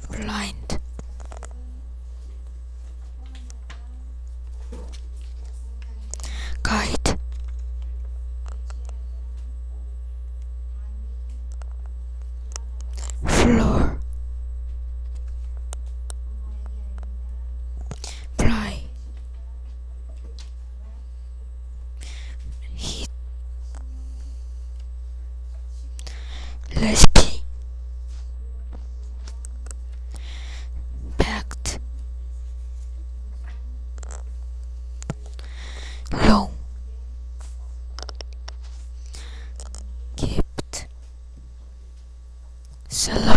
blind, kite, floor, fly, heat, recipe, packed, low, kept, salad.